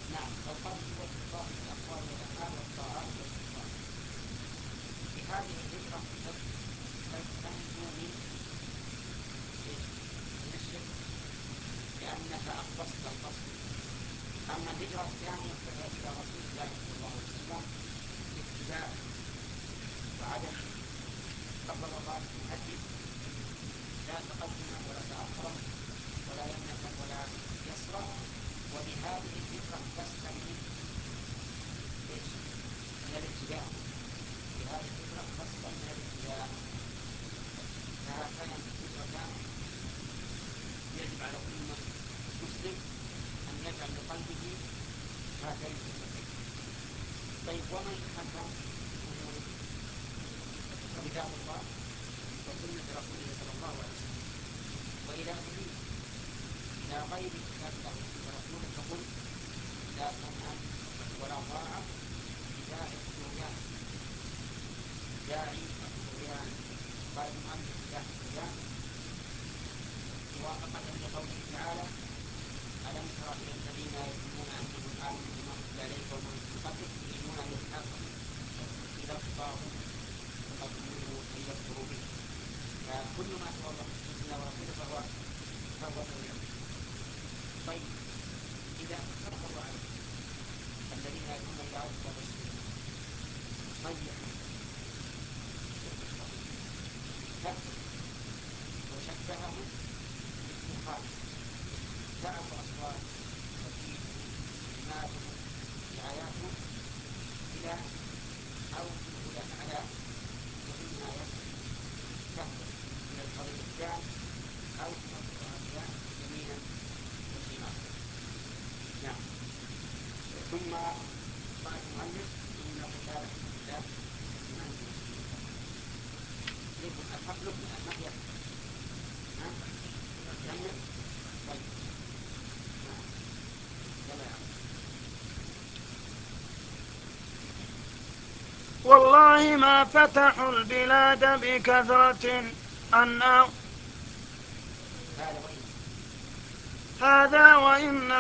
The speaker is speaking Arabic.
نعم، القلب هو اتفاق الأقوال والأفعال والطاعات والكفار. بهذه الهجرة قد تنجو من إيش؟ من الشرك، لأنك أخلصت القصد. أما الهجرة الثانية فهي إلى رسول الله صلى الله عليه وسلم باتباعه وعدم الرغبات في هديه، لا تقدم ولا تأخر ولا يمنة ولا يسرى. وبهذه الهجرة تستمر إيش؟ من الابتداء. بهذه الهجرة تسلم من الابتداء. فهاتان الهجرتان يجب على كل مسلم أن يجعل لقلبه هاتين الهجرتين. طيب، ومن يتحكم في أموره؟ فكتاب الله وسنة رسوله صلى الله عليه وسلم. وإلى دليل إلى غير كتاب الله وسنة رسوله فقل لا سمع ولا طاعة لداعي الطغيان. داعي الطغيان قال المؤلف داعي الطغيان موافقة لقوله تعالى ألم تر إلى الذين يظنون أنهم آمنوا بما أنزل إليك وما أنزل من قبلك يريدون أن يتحاكموا إلى الطاغوت وقد أمروا أن يكفروا به. فكل ما سوى الله ورسوله فهو طغيان. طيب، إذا كفروا عليه الذين يدعون إلى الله ورسوله صيحوا شرك الخفي كفر وشبههم بالدخان، تعب أصواتهم صديقهم جمالهم رعاياتهم إلى أوجه الأعلى، وفي النهاية تهبط إلى القضية الثاني أو تكفر هؤلاء يمينا وشمالا. نعم. ثم قال المؤلف إن قتال حزب الله ما يمكن يكون الحق لكم ما يحكم. ها؟ كمل. طيب، نعم، يلا يا عم. والله ما فتحوا البلاد بكثرة أن هذا وإن هذا وإن